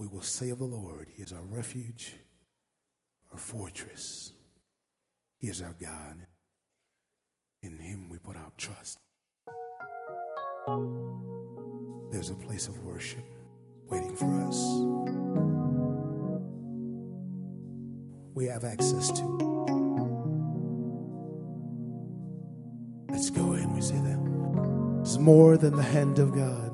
we will say of the Lord, He is our refuge, our fortress. He is our God. In Him we put our trust. There's a place of worship waiting for us. We have access to. Let's go ahead and we say that. It's more than the hand of God.